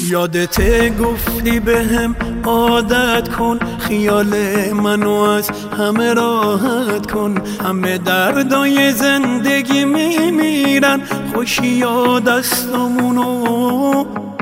یادته گفتی بهم عادت کن، خیال منو از همه راحت کن. همه دردای زندگی میمیرن، خوشی ها دستمونو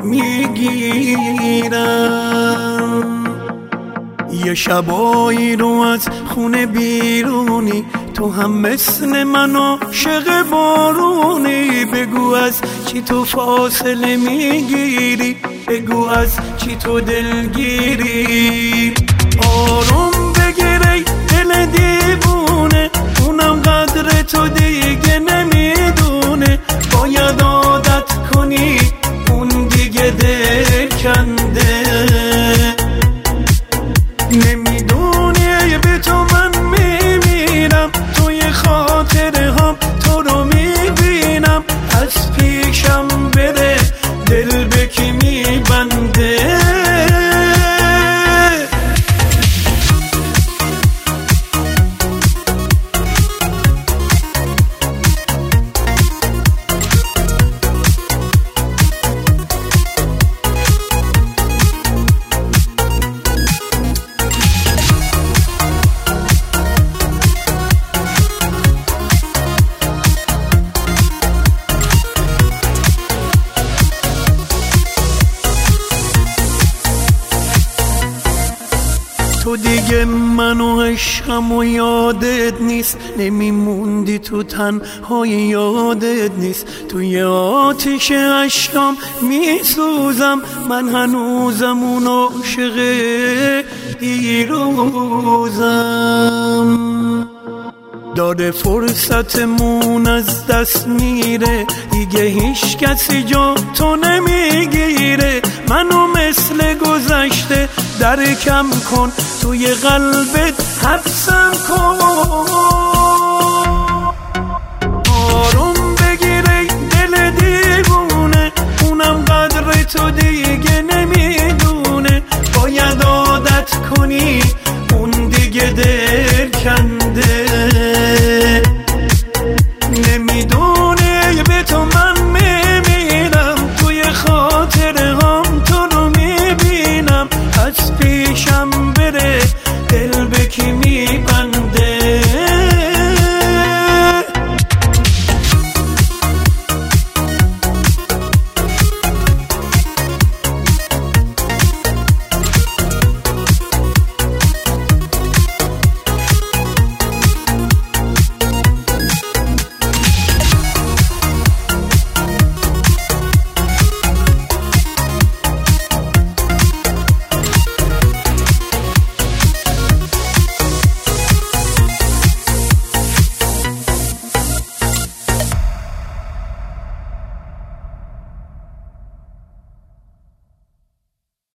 میگیرن. یه شبایی رو از خونه بیرونی، تو هم مثل من عاشق بارونی. بگو از چی تو فاصله میگیری، بگو از چی تو دلگیری. آروم بگیر ای دل دیوونه، اونم قدر تو دیگه نمیدونه. باید عادت کنی اون دیگه دل کنده. نمیدونی به تو من میمیرم، توی خاطره هم تو رو میبینم. از پیشم بره دل به کی میبنده. تو دیگه منو عشقم و یادت نیست، نمیموندی تو تنهای یادت نیست. توی آتیش عشقم میسوزم، من هنوزم اون عاشق دیروزم. داره فرصتمون از دست میره، دیگه هیچ کسی جا تو نمیگیره. منو مثل گذشته درکم کن، توی قلبت حبسم کن.